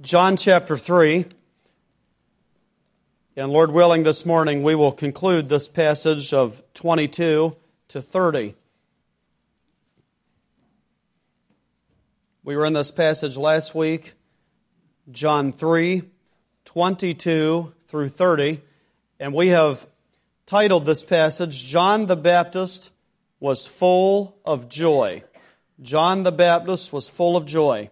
John chapter 3, and Lord willing, this morning we will conclude this passage of 22 to 30. We were in this passage last week, John 3, 22 through 30, and we have titled this passage, John the Baptist was full of joy. John the Baptist was full of joy.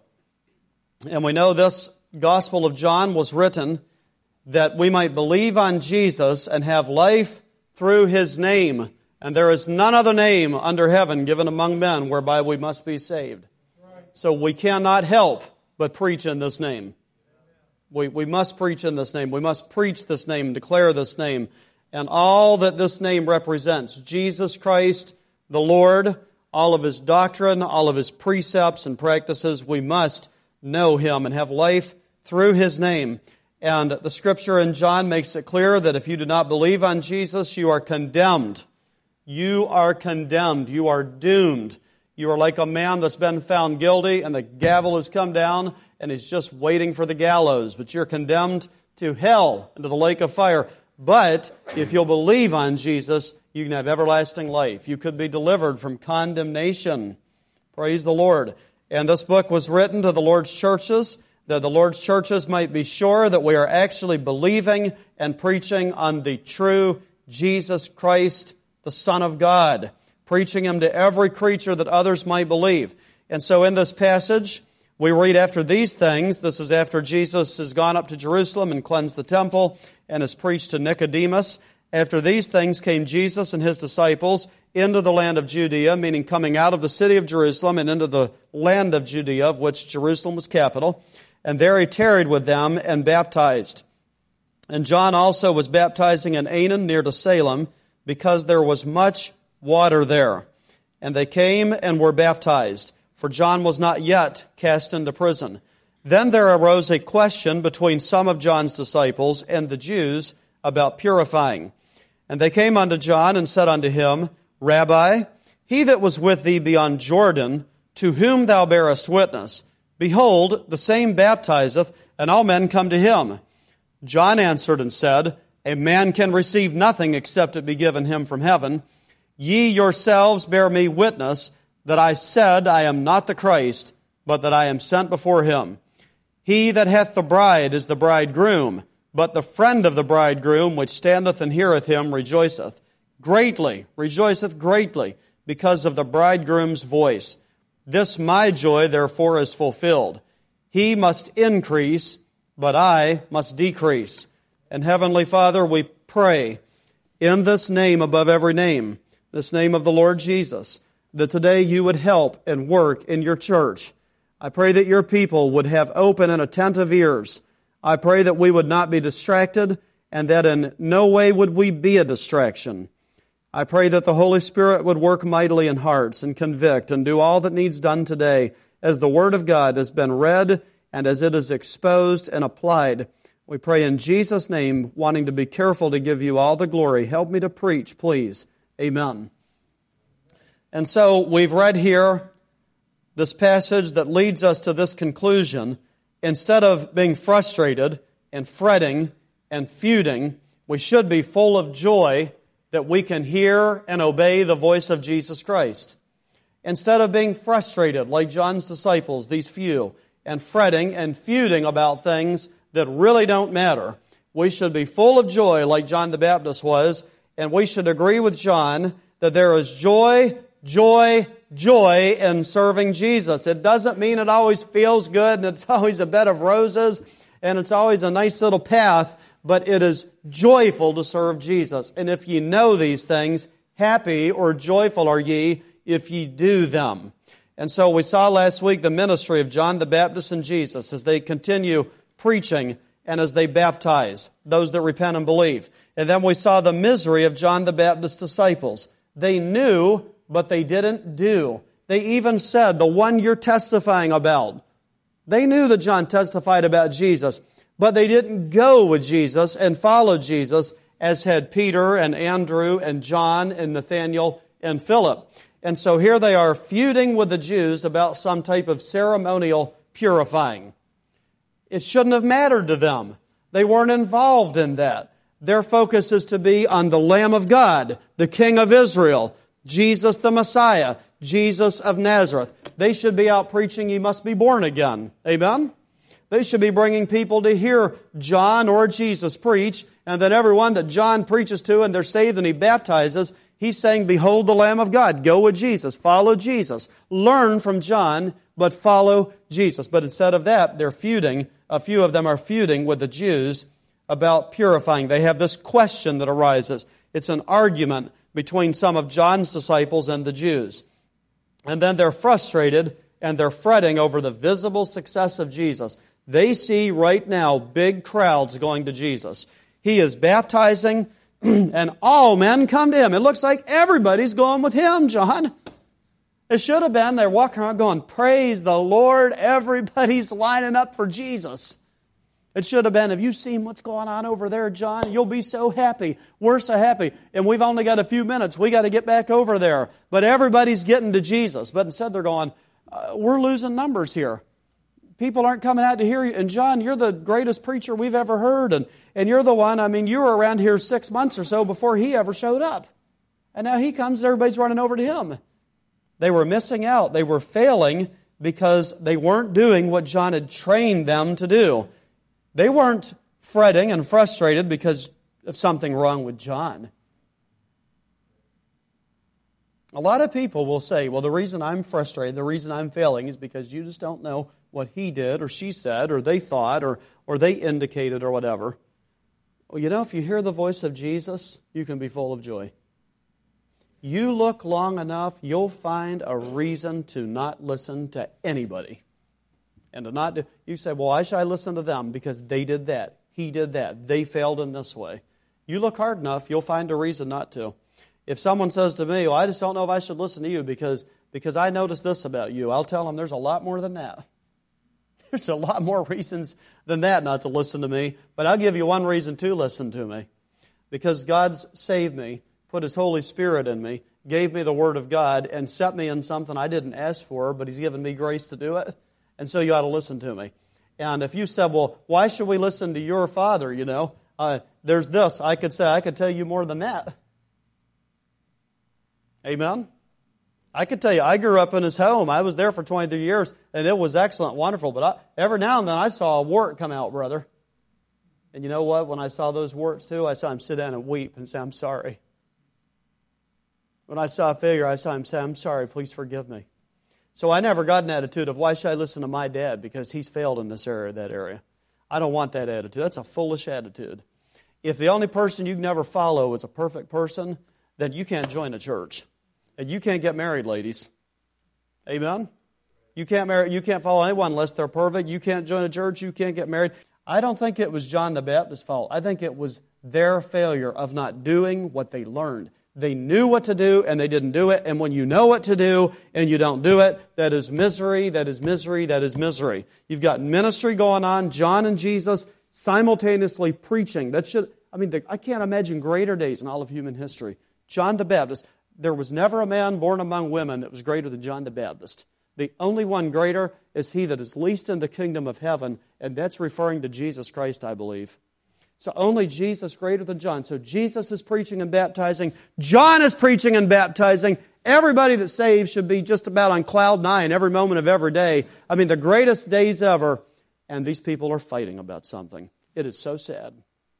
And we know this Gospel of John was written that we might believe on Jesus and have life through His name. And there is none other name under heaven given among men whereby we must be saved. So we cannot help but preach in this name. We must preach in this name. We must preach this name, declare this name, and all that this name represents. Jesus Christ, the Lord, all of His doctrine, all of His precepts and practices, we must know Him and have life through His name. And the Scripture in John makes it clear that if you do not believe on Jesus, you are condemned. You are condemned. You are doomed. You are like a man that's been found guilty and the gavel has come down and he's just waiting for the gallows. But you're condemned to hell and to the lake of fire. But if you'll believe on Jesus, you can have everlasting life. You could be delivered from condemnation. Praise the Lord. And this book was written to the Lord's churches, that the Lord's churches might be sure that we are actually believing and preaching on the true Jesus Christ, the Son of God, preaching Him to every creature that others might believe. And so in this passage, we read after these things, this is after Jesus has gone up to Jerusalem and cleansed the temple and has preached to Nicodemus. After these things came Jesus and His disciples into the land of Judea, meaning coming out of the city of Jerusalem and into the land of Judea, of which Jerusalem was capital. And there He tarried with them and baptized. And John also was baptizing in Aenon near to Salem, because there was much water there. And they came and were baptized, for John was not yet cast into prison. Then there arose a question between some of John's disciples and the Jews about purifying. And they came unto John and said unto him, Rabbi, he that was with thee beyond Jordan, to whom thou bearest witness, behold, the same baptizeth, and all men come to him. John answered and said, A man can receive nothing except it be given him from heaven. Ye yourselves bear me witness that I said I am not the Christ, but that I am sent before him. He that hath the bride is the bridegroom, but the friend of the bridegroom, which standeth and heareth him, rejoiceth greatly, because of the bridegroom's voice. This my joy, therefore, is fulfilled. He must increase, but I must decrease. And Heavenly Father, we pray in this name above every name, this name of the Lord Jesus, that today You would help and work in Your church. I pray that Your people would have open and attentive ears. I pray that we would not be distracted and that in no way would we be a distraction. I pray that the Holy Spirit would work mightily in hearts and convict and do all that needs done today as the Word of God has been read and as it is exposed and applied. We pray in Jesus' name, wanting to be careful to give You all the glory. Help me to preach, please. Amen. And so we've read here this passage that leads us to this conclusion. Instead of being frustrated and fretting and feuding, we should be full of joy that we can hear and obey the voice of Jesus Christ. Instead of being frustrated like John's disciples, these few, and fretting and feuding about things that really don't matter, we should be full of joy like John the Baptist was, and we should agree with John that there is joy in serving Jesus. It doesn't mean it always feels good and it's always a bed of roses and it's always a nice little path, but it is joyful to serve Jesus. And if ye know these things, happy or joyful are ye if ye do them. And so we saw last week the ministry of John the Baptist and Jesus as they continue preaching and as they baptize those that repent and believe. And then we saw the misery of John the Baptist's disciples. They knew, but they didn't do. They even said, the one you're testifying about. They knew that John testified about Jesus, but they didn't go with Jesus and follow Jesus as had Peter and Andrew and John and Nathanael and Philip. And so here they are feuding with the Jews about some type of ceremonial purifying. It shouldn't have mattered to them. They weren't involved in that. Their focus is to be on the Lamb of God, the King of Israel, Jesus the Messiah, Jesus of Nazareth. They should be out preaching, "You must be born again." Amen? They should be bringing people to hear John or Jesus preach, and then everyone that John preaches to and they're saved and he baptizes, he's saying, "Behold the Lamb of God." Go with Jesus. Follow Jesus. Learn from John, but follow Jesus. But instead of that, they're feuding. A few of them are feuding with the Jews about purifying. They have this question that arises. It's an argument between some of John's disciples and the Jews. And then they're frustrated and they're fretting over the visible success of Jesus. They see right now big crowds going to Jesus. He is baptizing and all men come to Him. It looks like everybody's going with Him, John. It should have been they're walking around going, "Praise the Lord." Everybody's lining up for Jesus. It should have been, "Have you seen what's going on over there, John? You'll be so happy. We're so happy. And we've only got a few minutes. We got to get back over there." But everybody's getting to Jesus. But instead they're going, "We're losing numbers here. People aren't coming out to hear you. And John, you're the greatest preacher we've ever heard. And you're the one, you were around here 6 months or so before he ever showed up. And now he comes and everybody's running over to him." They were missing out. They were failing because they weren't doing what John had trained them to do. They weren't fretting and frustrated because of something wrong with John. A lot of people will say, "Well, the reason I'm frustrated, the reason I'm failing is because you just don't know what he did or she said or they thought or they indicated or whatever." Well, if you hear the voice of Jesus, you can be full of joy. You look long enough, you'll find a reason to not listen to anybody. And to not do, you say, "Well, why should I listen to them? Because they did that. He did that. They failed in this way." You look hard enough, you'll find a reason not to. If someone says to me, "Well, I just don't know if I should listen to you because I noticed this about you," I'll tell them there's a lot more than that. There's a lot more reasons than that not to listen to me. But I'll give you one reason to listen to me. Because God's saved me, put His Holy Spirit in me, gave me the Word of God, and set me in something I didn't ask for, but He's given me grace to do it. And so you ought to listen to me. And if you said, "Well, why should we listen to your father?" There's this. I could say, I could tell you more than that. Amen? I could tell you, I grew up in his home. I was there for 23 years, and it was excellent, wonderful. But every now and then I saw a wart come out, brother. And you know what? When I saw those warts too, I saw him sit down and weep and say, "I'm sorry." When I saw a failure, I saw him say, "I'm sorry, please forgive me." So I never got an attitude of, "Why should I listen to my dad because he's failed in this area, that area?" I don't want that attitude. That's a foolish attitude. If the only person you can never follow is a perfect person, then you can't join a church. And you can't get married, ladies. Amen? You can't follow anyone unless they're perfect. You can't join a church. You can't get married. I don't think it was John the Baptist's fault. I think it was their failure of not doing what they learned. They knew what to do and they didn't do it. And when you know what to do and you don't do it, that is misery, that is misery, that is misery. You've got ministry going on, John and Jesus simultaneously preaching. I can't imagine greater days in all of human history. John the Baptist. There was never a man born among women that was greater than John the Baptist. The only one greater is he that is least in the kingdom of heaven, and that's referring to Jesus Christ, I believe. So only Jesus greater than John. So Jesus is preaching and baptizing. John is preaching and baptizing. Everybody that saves should be just about on cloud nine every moment of every day. The greatest days ever. And these people are fighting about something. It is so sad.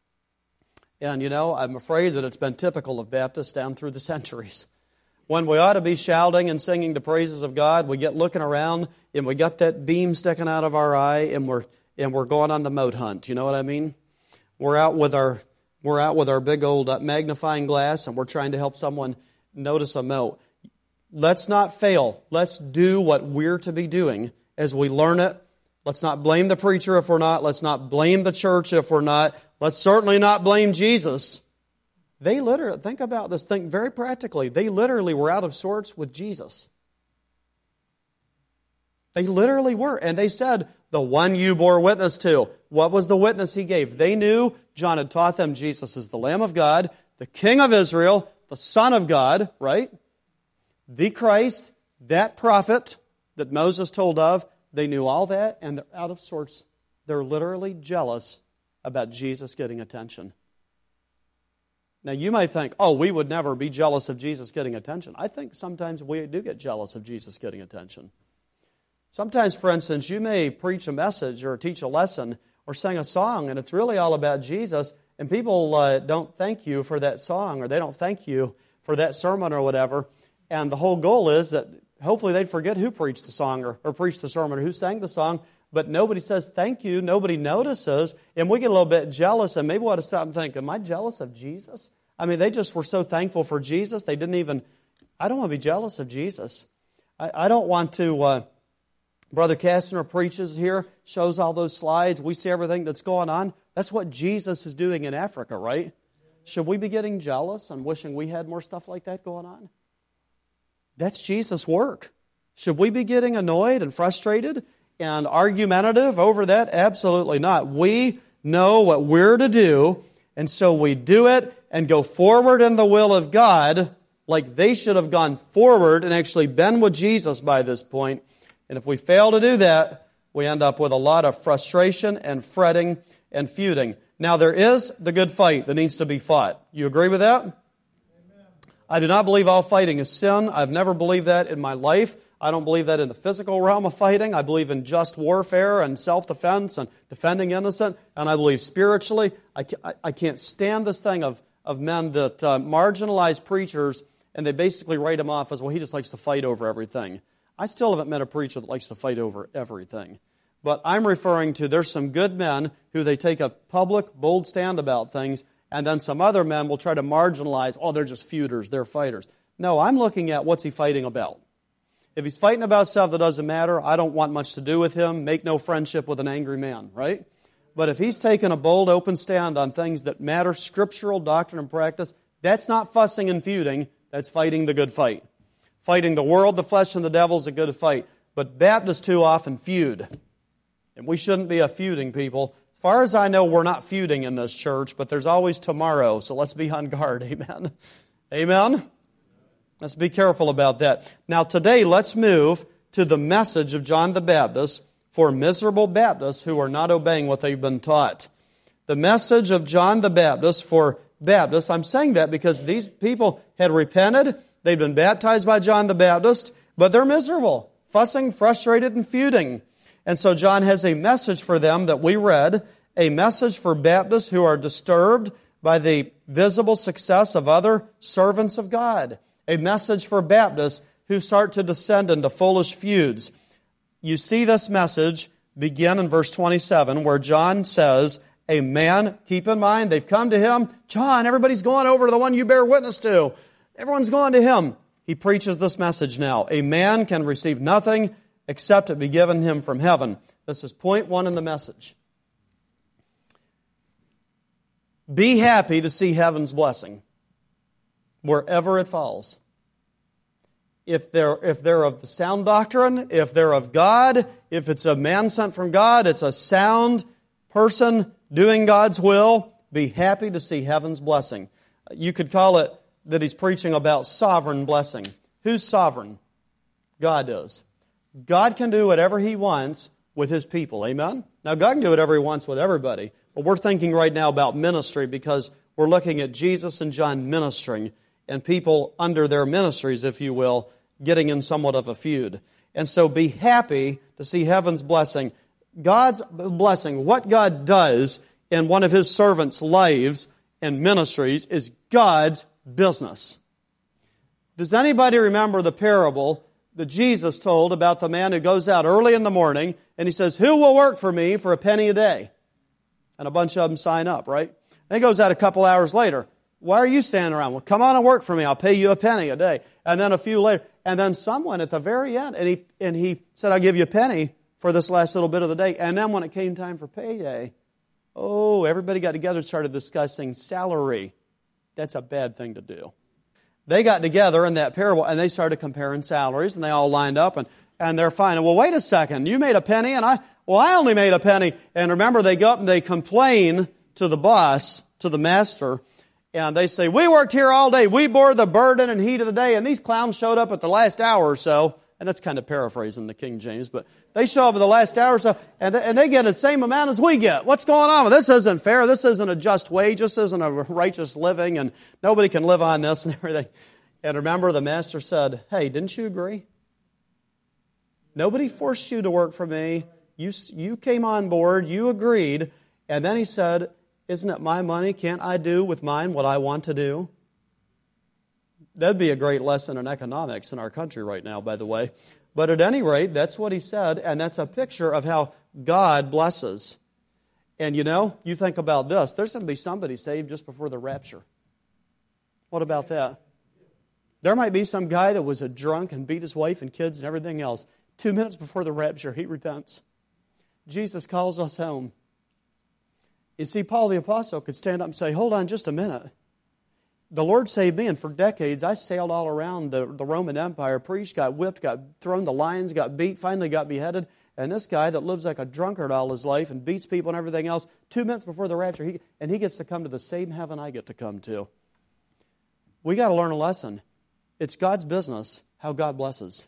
And I'm afraid that it's been typical of Baptists down through the centuries. When we ought to be shouting and singing the praises of God, we get looking around and we got that beam sticking out of our eye and we're going on the mote hunt. You know what I mean? We're out with our big old magnifying glass and we're trying to help someone notice a mote. Let's not fail. Let's do what we're to be doing as we learn it. Let's not blame the preacher if we're not. Let's not blame the church if we're not. Let's certainly not blame Jesus. They literally, think about this, think very practically. They literally were out of sorts with Jesus. They literally were. And they said, "The one you bore witness to." What was the witness he gave? They knew, John had taught them, Jesus is the Lamb of God, the King of Israel, the Son of God, right? The Christ, that prophet that Moses told of. They knew all that, and they're out of sorts. They're literally jealous about Jesus getting attention. Now, you may think, oh, we would never be jealous of Jesus getting attention. I think sometimes we do get jealous of Jesus getting attention. Sometimes, for instance, you may preach a message or teach a lesson or sing a song, and it's really all about Jesus, and people don't thank you for that song, or they don't thank you for that sermon or whatever. And the whole goal is that hopefully they'd forget who preached the song or preached the sermon or who sang the song, but nobody says thank you, nobody notices, and we get a little bit jealous, and maybe we ought to stop and think, am I jealous of Jesus? I mean, they just were so thankful for Jesus, I don't want to be jealous of Jesus. I don't want to, Brother Kastner preaches here, shows all those slides, we see everything that's going on. That's what Jesus is doing in Africa, right? Should we be getting jealous and wishing we had more stuff like that going on? That's Jesus' work. Should we be getting annoyed and frustrated and argumentative over that? Absolutely not. We know what we're to do, and so we do it and go forward in the will of God like they should have gone forward and actually been with Jesus by this point. And if we fail to do that, we end up with a lot of frustration and fretting and feuding. Now, there is the good fight that needs to be fought. You agree with that? Amen. I do not believe all fighting is sin. I've never believed that in my life. I don't believe that in the physical realm of fighting. I believe in just warfare and self-defense and defending innocent. And I believe spiritually. I can't stand this thing of men that marginalize preachers, and they basically write them off as, well, he just likes to fight over everything. I still haven't met a preacher that likes to fight over everything. But I'm referring to, there's some good men who they take a public, bold stand about things, and then some other men will try to marginalize, oh, they're just feuders, they're fighters. No, I'm looking at what's he fighting about. If he's fighting about stuff that doesn't matter, I don't want much to do with him. Make no friendship with an angry man, right? But if he's taking a bold, open stand on things that matter, scriptural doctrine and practice, that's not fussing and feuding, that's fighting the good fight. Fighting the world, the flesh, and the devil is a good fight. But Baptists too often feud. And we shouldn't be a feuding people. As far as I know, we're not feuding in this church, but there's always tomorrow, so let's be on guard. Amen? Amen? Let's be careful about that. Now today, let's move to the message of John the Baptist for miserable Baptists who are not obeying what they've been taught. The message of John the Baptist for Baptists, I'm saying that because these people had repented, they'd been baptized by John the Baptist, but they're miserable, fussing, frustrated, and feuding. And so John has a message for them that we read, a message for Baptists who are disturbed by the visible success of other servants of God. A message for Baptists who start to descend into foolish feuds. You see this message begin in verse 27 where John says, a man, keep in mind, they've come to him. John, everybody's going over to the one you bear witness to. Everyone's going to him. He preaches this message now. A man can receive nothing except it be given him from heaven. This is point one in the message. Be happy to see heaven's blessing wherever it falls. If they're of the sound doctrine, if they're of God, if it's a man sent from God, it's a sound person doing God's will, be happy to see heaven's blessing. You could call it that he's preaching about sovereign blessing. Who's sovereign? God is. God can do whatever He wants with His people. Amen? Now, God can do whatever He wants with everybody, but we're thinking right now about ministry because we're looking at Jesus and John ministering and people under their ministries, if you will, getting in somewhat of a feud. And so be happy to see heaven's blessing. God's blessing, what God does in one of His servants' lives and ministries is God's business. Does anybody remember the parable that Jesus told about the man who goes out early in the morning and he says, who will work for me for a penny a day? And a bunch of them sign up, right? And he goes out a couple hours later. Why are you standing around? Well, come on and work for me. I'll pay you a penny a day. And then a few later, and then someone at the very end, and he said, I'll give you a penny for this last little bit of the day. And then when it came time for payday, everybody got together and started discussing salary. That's a bad thing to do. They got together in that parable and they started comparing salaries and they all lined up and they're fine. Well, wait a second. You made a penny and I only made a penny. And remember, they go up and they complain to the boss, to the master, and they say, we worked here all day. We bore the burden and heat of the day, and these clowns showed up at the last hour or so, And that's kind of paraphrasing the King James, but they show up in the last hour or so, and they get the same amount as we get. What's going on? This isn't fair. This isn't a just wage. This isn't a righteous living, and nobody can live on this and everything. And remember, the master said, hey, didn't you agree? Nobody forced you to work for me. You came on board. You agreed. And then he said, isn't it my money? Can't I do with mine what I want to do? That'd be a great lesson in economics in our country right now, by the way. But at any rate, that's what he said, and that's a picture of how God blesses. And you know, you think about this. There's going to be somebody saved just before the rapture. What about that? There might be some guy that was a drunk and beat his wife and kids and everything else. 2 minutes before the rapture, he repents. Jesus calls us home. You see, Paul the Apostle could stand up and say, hold on just a minute. The Lord saved me, and for decades I sailed all around the Roman Empire, preached, got whipped, got thrown to lions, got beat, finally got beheaded. And this guy that lives like a drunkard all his life and beats people and everything else, 2 minutes before the rapture, he gets to come to the same heaven I get to come to. We got to learn a lesson. It's God's business how God blesses.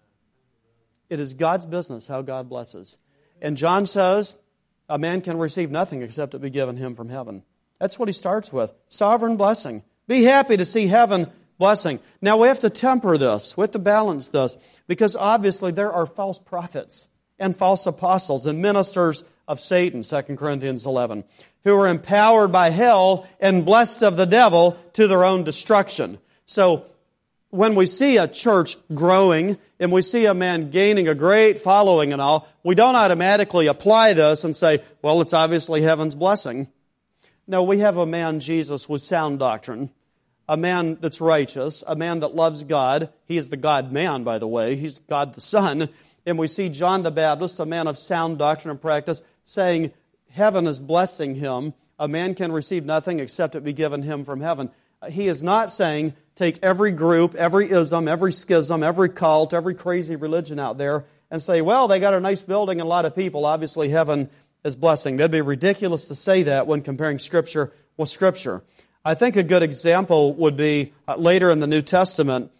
It is God's business how God blesses. And John says, a man can receive nothing except it be given him from heaven. That's what he starts with. Sovereign blessing. Be happy to see heaven blessing. Now we have to temper this. We have to balance this. Because obviously there are false prophets and false apostles and ministers of Satan, 2 Corinthians 11, who are empowered by hell and blessed of the devil to their own destruction. So when we see a church growing and we see a man gaining a great following and all, we don't automatically apply this and say, well, it's obviously heaven's blessing. No, we have a man, Jesus, with sound doctrine, a man that's righteous, a man that loves God. He is the God-man, by the way. He's God the Son. And we see John the Baptist, a man of sound doctrine and practice, saying heaven is blessing him. A man can receive nothing except it be given him from heaven. He is not saying take every group, every ism, every schism, every cult, every crazy religion out there and say, well, they got a nice building and a lot of people. Obviously, heaven is blessing. That'd be ridiculous to say that when comparing Scripture with Scripture. I think a good example would be later in the New Testament,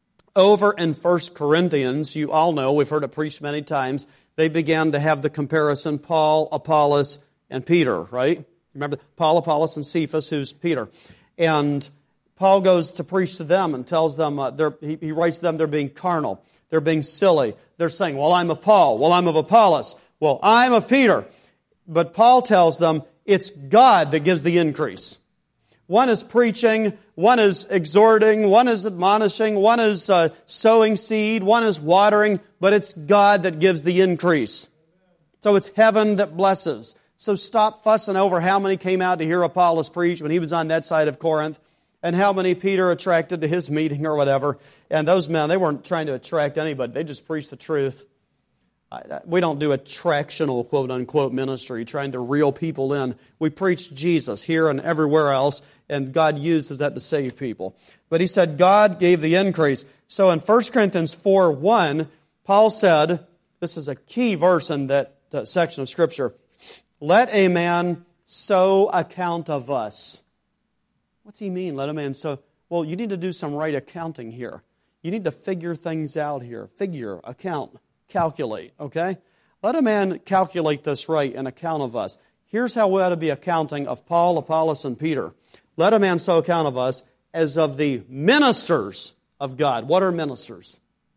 over in 1 Corinthians, you all know, we've heard it preached many times, they began to have the comparison, Paul, Apollos, and Peter, right? Remember, Paul, Apollos, and Cephas, who's Peter. And Paul goes to preach to them and tells them, he writes to them they're being carnal, they're being silly. They're saying, well, I'm of Paul, well, I'm of Apollos, well, I'm of Peter. But Paul tells them it's God that gives the increase. One is preaching, one is exhorting, one is admonishing, one is sowing seed, one is watering, but it's God that gives the increase. So it's heaven that blesses. So stop fussing over how many came out to hear Apollos preach when he was on that side of Corinth, and how many Peter attracted to his meeting or whatever. And those men, they weren't trying to attract anybody. They just preached the truth. We don't do attractional, quote-unquote, ministry, trying to reel people in. We preach Jesus here and everywhere else, and God uses that to save people. But he said God gave the increase. So in 1 Corinthians 4:1, Paul said, this is a key verse in that section of Scripture, let a man so account of us. What's he mean, let a man so? Well, you need to do some right accounting here. You need to figure things out here. Figure, account. Calculate, okay? Let a man calculate this right and account of us. Here's how we ought to be accounting of Paul, Apollos, and Peter. Let a man so account of us as of the ministers of God. What are ministers?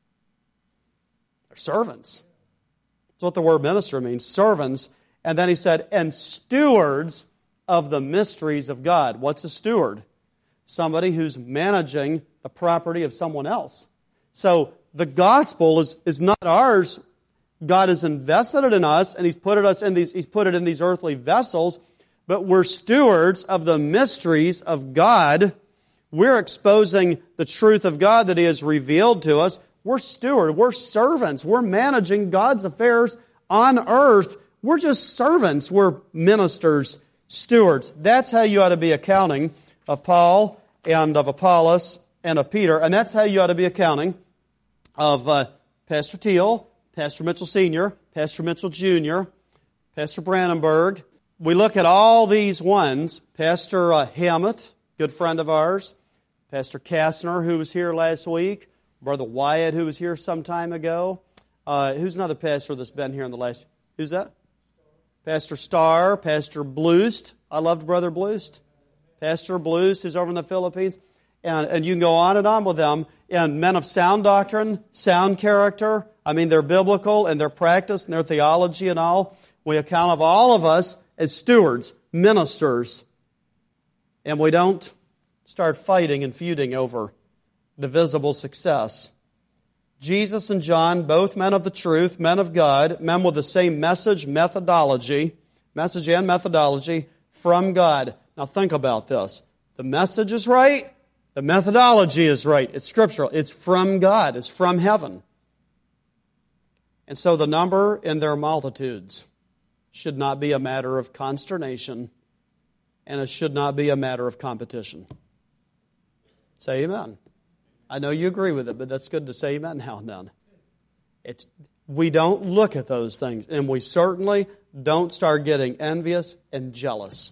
They're servants. That's what the word minister means, servants. And then he said, and stewards of the mysteries of God. What's a steward? Somebody who's managing the property of someone else. So the gospel is not ours. God has invested it in us, and He's put it in these earthly vessels, but we're stewards of the mysteries of God. We're exposing the truth of God that He has revealed to us. We're stewards, we're servants, we're managing God's affairs on earth. We're just servants, we're ministers, stewards. That's how you ought to be accounting of Paul and of Apollos and of Peter, and that's how you ought to be accounting of Pastor Teal, Pastor Mitchell Sr., Pastor Mitchell Jr., Pastor Brandenburg. We look at all these ones. Pastor Hammett, good friend of ours. Pastor Kastner, who was here last week. Brother Wyatt, who was here some time ago. Who's another pastor that's been here in the last... Who's that? Pastor Starr, Pastor Bloost. I loved Brother Bloost. Pastor Bloost, who's over in the Philippines. And you can go on with them. And men of sound doctrine, sound character. I mean, they're biblical in their practice and their theology and all. We account of all of us as stewards, ministers. And we don't start fighting and feuding over the visible success. Jesus and John, both men of the truth, men of God, men with the same message and methodology from God. Now think about this. The message is right. The methodology is right. It's scriptural. It's from God. It's from heaven. And so the number in their multitudes should not be a matter of consternation, and it should not be a matter of competition. Say amen. I know you agree with it, but that's good to say amen now and then. We don't look at those things, and we certainly don't start getting envious and jealous.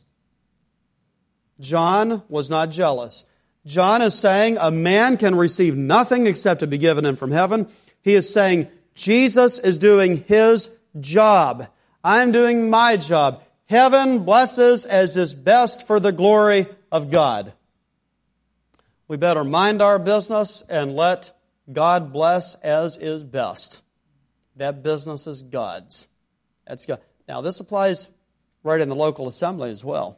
John was not jealous. John is saying a man can receive nothing except to be given him from heaven. He is saying Jesus is doing His job. I'm doing my job. Heaven blesses as is best for the glory of God. We better mind our business and let God bless as is best. That business is God's. That's God. Now, this applies right in the local assembly as well.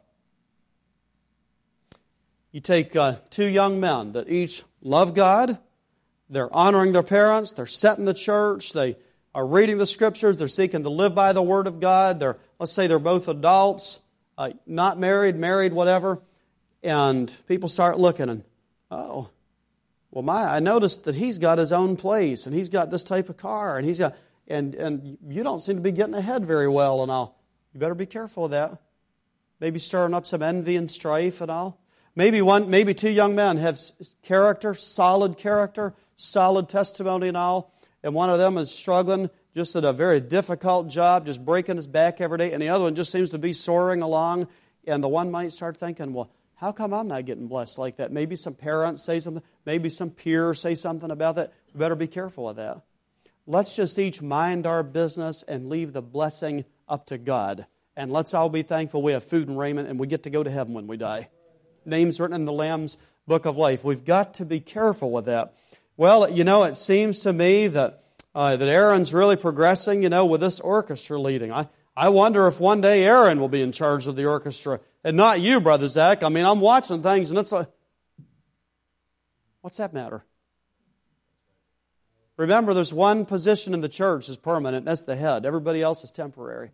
You take two young men that each love God, they're honoring their parents, they're set in the church, they are reading the Scriptures, they're seeking to live by the Word of God, let's say they're both adults, not married, married, whatever, and people start looking and, oh, well, I noticed that he's got his own place, and he's got this type of car, and he's got, and you don't seem to be getting ahead very well and all. You better be careful of that. Maybe stirring up some envy and strife and all. Maybe two young men have character, solid testimony and all, and one of them is struggling just at a very difficult job, just breaking his back every day, and the other one just seems to be soaring along, and the one might start thinking, well, how come I'm not getting blessed like that? Maybe some parents say something, maybe some peers say something about that. We better be careful of that. Let's just each mind our business and leave the blessing up to God. And let's all be thankful we have food and raiment and we get to go to heaven when we die. Names written in the Lamb's Book of Life. We've got to be careful with that. Well, it seems to me that Aaron's really progressing, with this orchestra leading. I wonder if one day Aaron will be in charge of the orchestra. And not you, Brother Zach. I mean, I'm watching things and it's like, what's that matter? Remember, there's one position in the church is permanent, and that's the head. Everybody else is temporary.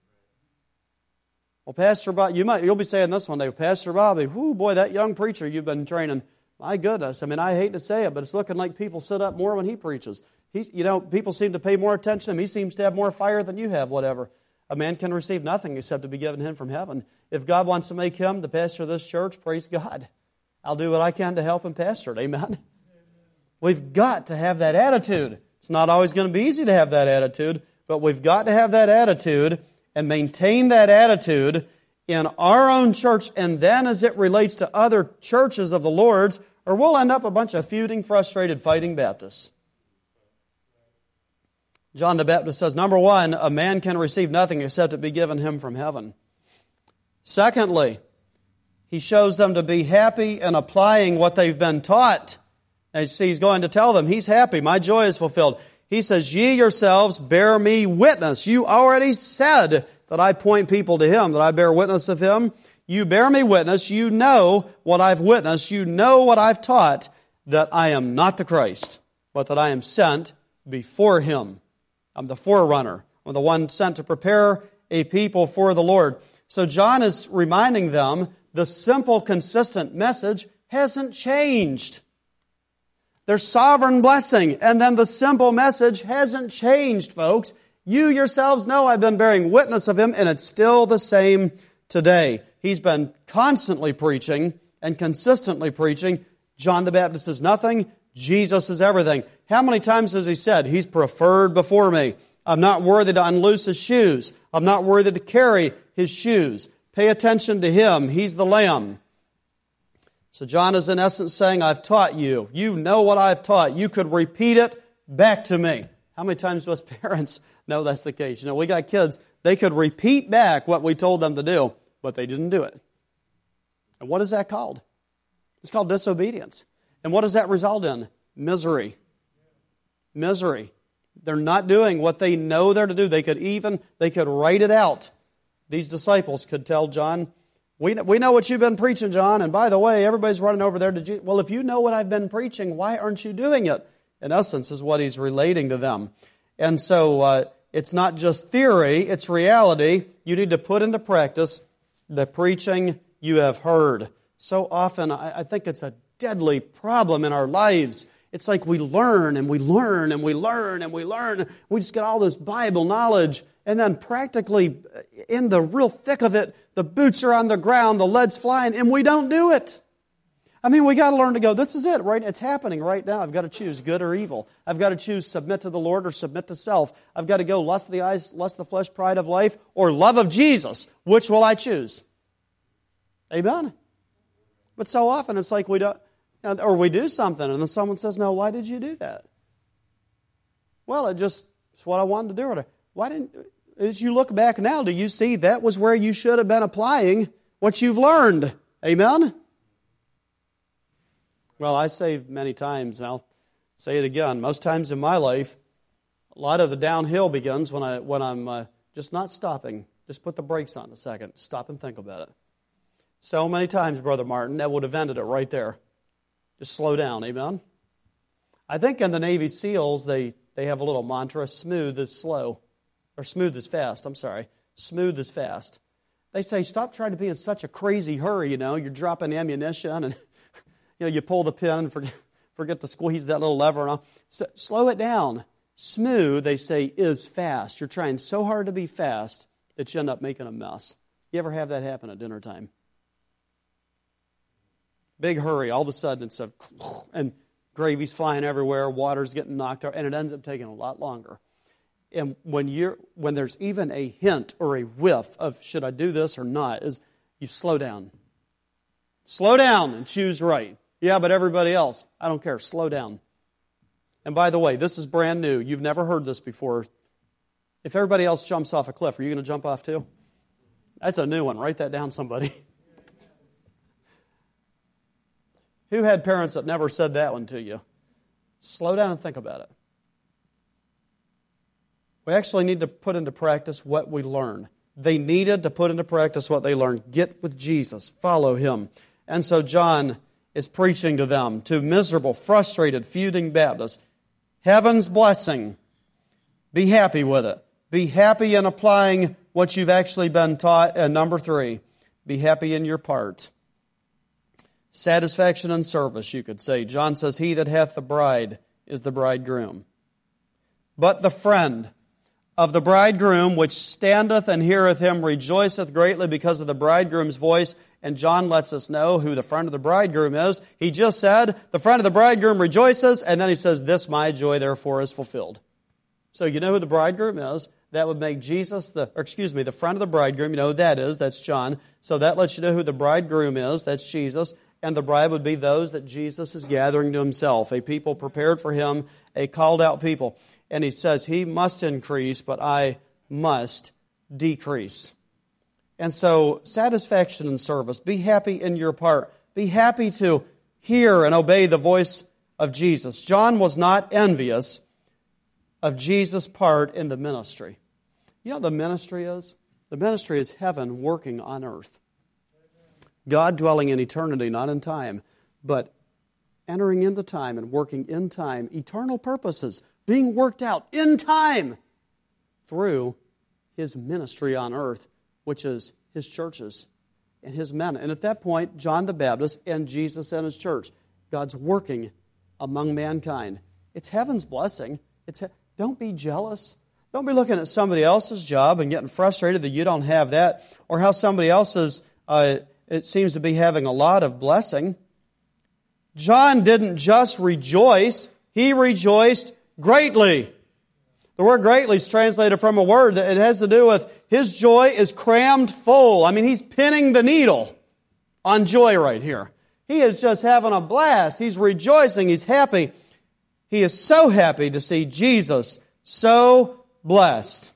Well, Pastor Bob, you'll be saying this one day, Pastor Bobby, whoo, boy, that young preacher you've been training, my goodness. I mean, I hate to say it, but it's looking like people sit up more when he preaches. People seem to pay more attention to him. He seems to have more fire than you have, whatever. A man can receive nothing except to be given him from heaven. If God wants to make him the pastor of this church, praise God. I'll do what I can to help him pastor it. Amen. We've got to have that attitude. It's not always going to be easy to have that attitude, but we've got to have that attitude and maintain that attitude in our own church and then as it relates to other churches of the Lord's, or we'll end up a bunch of feuding, frustrated, fighting Baptists. John the Baptist says, number one, a man can receive nothing except it be given him from heaven. Secondly, he shows them to be happy in applying what they've been taught. And he's going to tell them, he's happy, my joy is fulfilled. He says, ye yourselves bear me witness. You already said that I point people to Him, that I bear witness of Him. You bear me witness. You know what I've witnessed. You know what I've taught, that I am not the Christ, but that I am sent before Him. I'm the forerunner. I'm the one sent to prepare a people for the Lord. So John is reminding them the simple, consistent message hasn't changed. There's sovereign blessing, and then the simple message hasn't changed, folks. You yourselves know I've been bearing witness of Him, and it's still the same today. He's been constantly preaching and consistently preaching. John the Baptist is nothing. Jesus is everything. How many times has He said, He's preferred before me? I'm not worthy to unloose His shoes. I'm not worthy to carry His shoes. Pay attention to Him. He's the Lamb. So John is in essence saying, I've taught you. You know what I've taught. You could repeat it back to me. How many times do us parents know that's the case? You know, we got kids, they could repeat back what we told them to do, but they didn't do it. And what is that called? It's called disobedience. And what does that result in? Misery. Misery. They're not doing what they know they're to do. They could write it out. These disciples could tell John, we know what you've been preaching, John, and by the way, everybody's running over there to Jesus. Well, if you know what I've been preaching, why aren't you doing it? In essence, is what he's relating to them. And so it's not just theory, it's reality. You need to put into practice the preaching you have heard. So often, I think it's a deadly problem in our lives. It's like we learn and we learn and we learn and we learn. We just get all this Bible knowledge, and then practically in the real thick of it, the boots are on the ground, the lead's flying, and we don't do it. I mean, we got to learn to go, this is it, right? It's happening right now. I've got to choose good or evil. I've got to choose submit to the Lord or submit to self. I've got to go lust of the eyes, lust of the flesh, pride of life, or love of Jesus. Which will I choose? Amen? But so often it's like we don't, or we do something and then someone says, no, why did you do that? Well, it's what I wanted to do. Why didn't, as you look back now, do you see that was where you should have been applying what you've learned? Amen? Well, I say many times, and I'll say it again, most times in my life, a lot of the downhill begins when I'm just not stopping. Just put the brakes on a second. Stop and think about it. So many times, Brother Martin, that would have ended it right there. Just slow down, amen? I think in the Navy SEALs, they have a little mantra, smooth is slow. Or smooth is fast, I'm sorry. Smooth is fast. They say, stop trying to be in such a crazy hurry, you're dropping ammunition and you pull the pin and forget to squeeze that little lever and all. So, slow it down. Smooth, they say, is fast. You're trying so hard to be fast that you end up making a mess. You ever have that happen at dinner time? Big hurry, all of a sudden it's and gravy's flying everywhere, water's getting knocked out, and it ends up taking a lot longer. And when there's even a hint or a whiff of should I do this or not, is you slow down. Slow down and choose right. Yeah, but everybody else, I don't care. Slow down. And by the way, this is brand new. You've never heard this before. If everybody else jumps off a cliff, are you going to jump off too? That's a new one. Write that down, somebody. Who had parents that never said that one to you? Slow down and think about it. We actually need to put into practice what we learn. They needed to put into practice what they learned. Get with Jesus. Follow Him. And so John is preaching to them, to miserable, frustrated, feuding Baptists. Heaven's blessing. Be happy with it. Be happy in applying what you've actually been taught. And number 3, be happy in your part. Satisfaction and service, you could say. John says, he that hath the bride is the bridegroom. But the friend of the bridegroom, which standeth and heareth him, rejoiceth greatly because of the bridegroom's voice. And John lets us know who the friend of the bridegroom is. He just said, the friend of the bridegroom rejoices, and then he says, this my joy therefore is fulfilled. So you know who the bridegroom is. That would make Jesus, the friend of the bridegroom. You know who that is. That's John. So that lets you know who the bridegroom is. That's Jesus. And the bride would be those that Jesus is gathering to Himself, a people prepared for Him, a called out people. And He says, He must increase, but I must decrease. And so, satisfaction and service. Be happy in your part. Be happy to hear and obey the voice of Jesus. John was not envious of Jesus' part in the ministry. You know what the ministry is? The ministry is heaven working on earth. God dwelling in eternity, not in time, but entering into time and working in time, eternal purposes being worked out in time through His ministry on earth, which is His churches and His men. And at that point, John the Baptist and Jesus and His church, God's working among mankind. It's heaven's blessing. Don't be jealous. Don't be looking at somebody else's job and getting frustrated that you don't have that, or how somebody else's it seems to be having a lot of blessing. John didn't just rejoice, he rejoiced greatly. The word greatly is translated from a word that it has to do with his joy is crammed full. I mean, he's pinning the needle on joy right here. He is just having a blast. He's rejoicing. He's happy. He is so happy to see Jesus so blessed.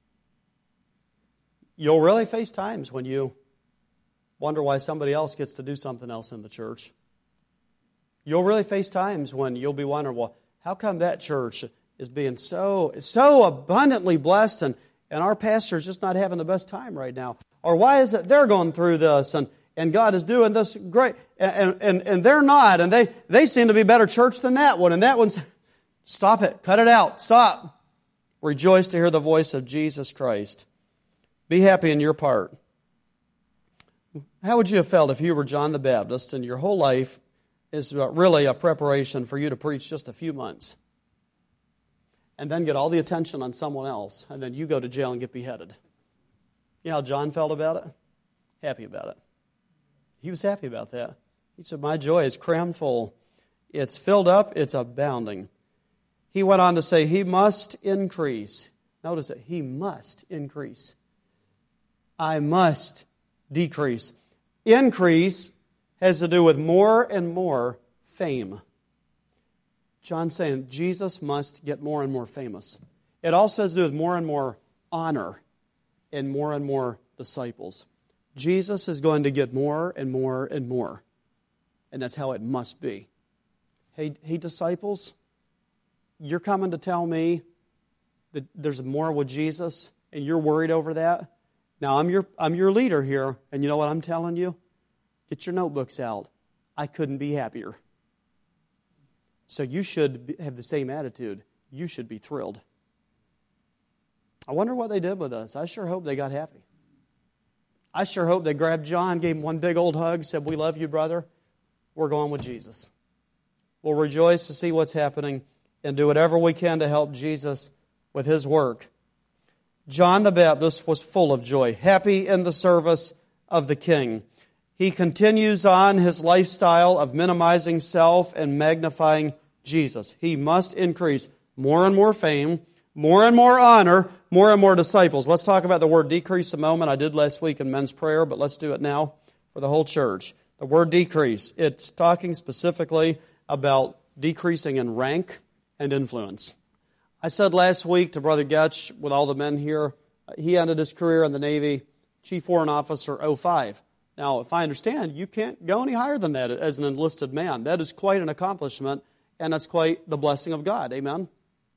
You'll really face times when you wonder why somebody else gets to do something else in the church. You'll really face times when you'll be wondering, well, how come that church is being so abundantly blessed and our pastor's just not having the best time right now? Or why is it they're going through this and God is doing this great and they're not, and they seem to be a better church than that one, and that one's... Stop it. Cut it out. Stop. Rejoice to hear the voice of Jesus Christ. Be happy in your part. How would you have felt if you were John the Baptist and your whole life is really a preparation for you to preach just a few months and then get all the attention on someone else, and then you go to jail and get beheaded? You know how John felt about it? Happy about it. He was happy about that. He said, my joy is crammed full. It's filled up. It's abounding. He went on to say, he must increase. Notice it. He must increase. I must decrease. Increase has to do with more and more fame. John's saying Jesus must get more and more famous. It also has to do with more and more honor and more disciples. Jesus is going to get more and more and more. And that's how it must be. Hey disciples, you're coming to tell me that there's more with Jesus and you're worried over that? Now, I'm your leader here, and you know what I'm telling you? Get your notebooks out. I couldn't be happier. So you should have the same attitude. You should be thrilled. I wonder what they did with us. I sure hope they got happy. I sure hope they grabbed John, gave him one big old hug, said, we love you, brother. We're going with Jesus. We'll rejoice to see what's happening and do whatever we can to help Jesus with His work. John the Baptist was full of joy, happy in the service of the King. He continues on his lifestyle of minimizing self and magnifying Jesus. He must increase more and more fame, more and more honor, more and more disciples. Let's talk about the word decrease a moment. I did last week in men's prayer, but let's do it now for the whole church. The word decrease, it's talking specifically about decreasing in rank and influence. I said last week to Brother Getch, with all the men here, he ended his career in the Navy, Chief Foreign Officer 05. Now, if I understand, you can't go any higher than that as an enlisted man. That is quite an accomplishment, and that's quite the blessing of God. Amen?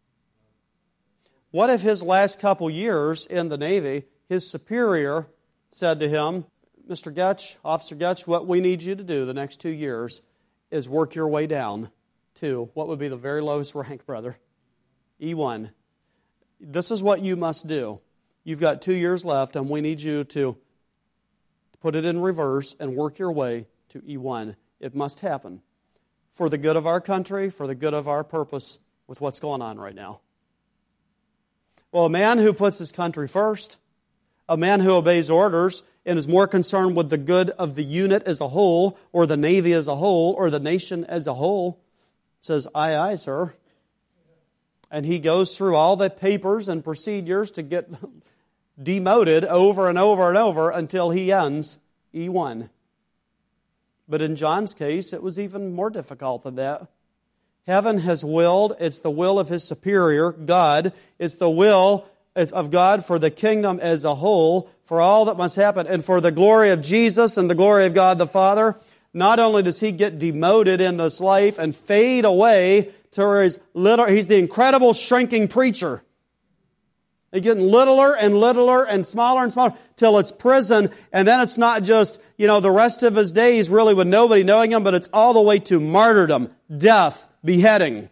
What if his last couple years in the Navy, his superior said to him, Mr. Getch, Officer Getch, what we need you to do the next 2 years is work your way down to what would be the very lowest rank, brother? E1. This is what you must do. You've got 2 years left, and we need you to put it in reverse and work your way to E1. It must happen for the good of our country, for the good of our purpose with what's going on right now. Well, a man who puts his country first, a man who obeys orders and is more concerned with the good of the unit as a whole, or the Navy as a whole, or the nation as a whole, says, aye, aye, sir. And he goes through all the papers and procedures to get demoted over and over and over until he ends E1. But in John's case, it was even more difficult than that. Heaven has willed, it's the will of His superior, God. It's the will of God for the kingdom as a whole, for all that must happen, and for the glory of Jesus and the glory of God the Father. Not only does He get demoted in this life and fade away to where he's the incredible shrinking preacher. He's getting littler and smaller till it's prison, and then it's not just, the rest of his days really with nobody knowing him, but it's all the way to martyrdom, death, beheading.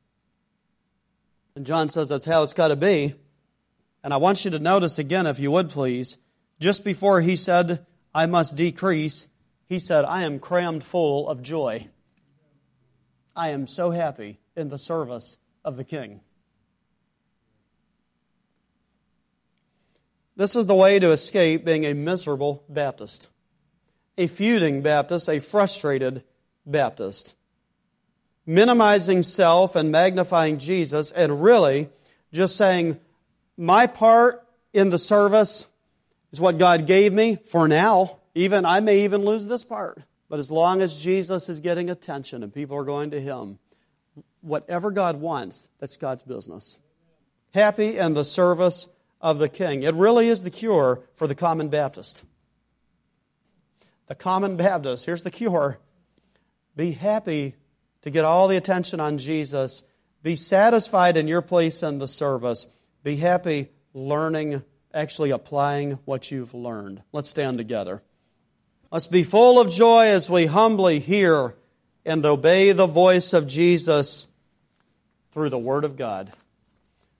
And John says that's how it's got to be. And I want you to notice again, if you would please, just before he said, I must decrease, he said, I am crammed full of joy. I am so happy in the service of the King. This is the way to escape being a miserable Baptist, a feuding Baptist, a frustrated Baptist. Minimizing self and magnifying Jesus, and really just saying, my part in the service is what God gave me for now. I may even lose this part. But as long as Jesus is getting attention and people are going to Him, whatever God wants, that's God's business. Happy in the service of the King. It really is the cure for the common Baptist. The common Baptist, here's the cure. Be happy to get all the attention on Jesus. Be satisfied in your place in the service. Be happy learning, actually applying what you've learned. Let's stand together. Let's be full of joy as we humbly hear and obey the voice of Jesus through the Word of God.